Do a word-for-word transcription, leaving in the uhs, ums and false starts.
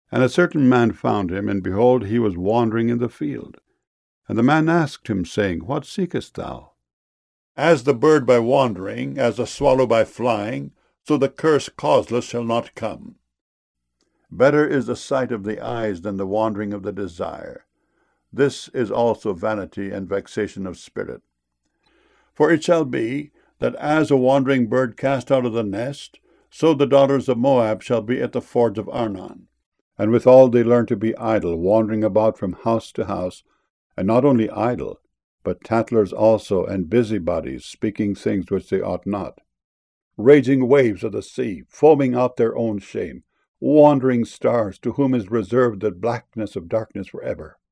And a certain man found him, and behold, he was wandering in the field. And the man asked him, saying, What seekest thou? As the bird by wandering, as the swallow by flying, so the curse causeless shall not come. Better is the sight of the eyes than the wandering of the desire. This is also vanity and vexation of spirit. For it shall be, that as a wandering bird cast out of the nest, so the daughters of Moab shall be at the fords of Arnon. And withal they learn to be idle, wandering about from house to house, and not only idle, but tattlers also, and busybodies, speaking things which they ought not. Raging waves of the sea, foaming out their own shame, wandering stars, to whom is reserved the blackness of darkness forever.